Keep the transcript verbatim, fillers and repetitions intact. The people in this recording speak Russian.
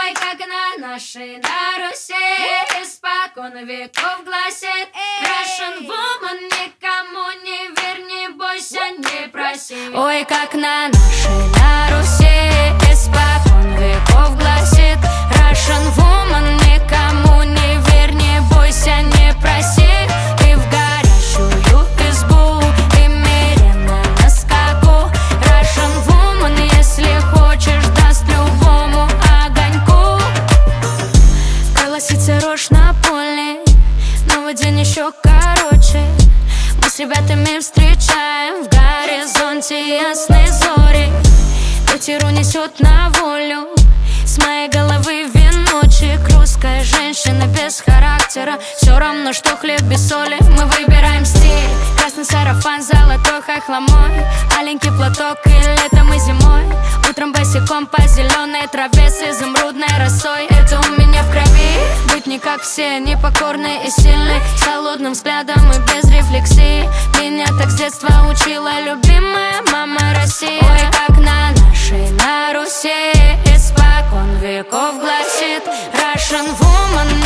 Ой, как на нашей на Руси испокон веков гласит: Russian woman, никому не верь, не бойся, не проси. Ой, как на нашей на Руси испокон веков гласит: Russian woman, никому не верь, не бойся, не проси. Ты в горящую избу, ты меренно на скаку. Russian woman, если хочешь, даст любому огоньку. Колосится рожь на поле, новый день еще короче. Мы с ребятами встречаем в горизонте ясные зори. Ветер унесет на волю с моей головы веночек. Русская женщина без характера, все равно, что хлеб без соли. Мы выбираем стиль: красный сарафан, золотой хохломой, аленький платок и летом, и зимой. Утром босиком по зеленой траве с изумрудной росой. Это у меня в крови, быть не как все, непокорной и сильной, с холодным взглядом и без рефлексии. Меня так с детства учила любимая мама Россия. Ой, как на нашей на Руси испокон веков гласит: Russian woman,